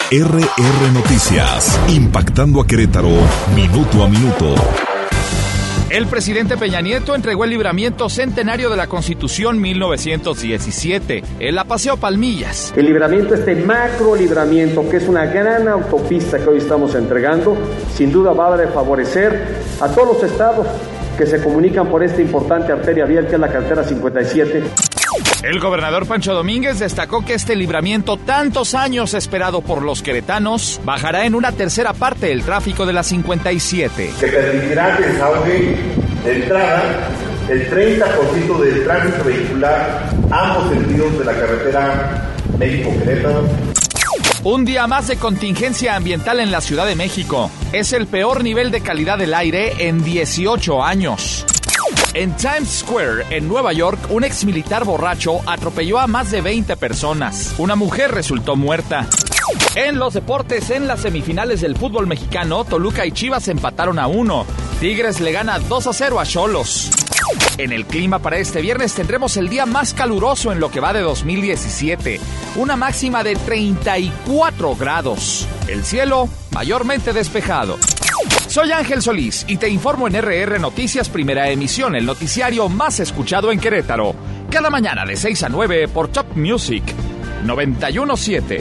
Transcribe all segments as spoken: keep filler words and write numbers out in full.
R R Noticias, impactando a Querétaro, minuto a minuto. El presidente Peña Nieto entregó el libramiento centenario de la Constitución mil novecientos diecisiete. Él la paseó Palmillas. El libramiento, este macro libramiento, que es una gran autopista que hoy estamos entregando, sin duda va a favorecer a todos los estados que se comunican por esta importante arteria vial que es la carretera cincuenta y siete. El gobernador Pancho Domínguez destacó que este libramiento, tantos años esperado por los queretanos, bajará en una tercera parte el tráfico de la cincuenta y siete. Que permitirá que desahogue de entrada el treinta por ciento del tránsito vehicular a ambos sentidos de la carretera México-Querétaro. Un día más de contingencia ambiental en la Ciudad de México. Es el peor nivel de calidad del aire en dieciocho años. En Times Square, en Nueva York, un exmilitar borracho atropelló a más de veinte personas. Una mujer resultó muerta. En los deportes, en las semifinales del fútbol mexicano, Toluca y Chivas empataron a uno. Tigres le gana dos a cero a Xolos. En el clima para este viernes tendremos el día más caluroso en lo que va de dos mil diecisiete. Una máxima de treinta y cuatro grados. El cielo mayormente despejado. Soy Ángel Solís y te informo en R R Noticias Primera Emisión, el noticiario más escuchado en Querétaro. Cada mañana de seis a nueve por Top Music noventa y uno punto siete.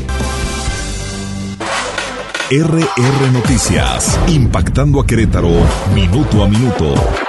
R R Noticias, impactando a Querétaro, minuto a minuto.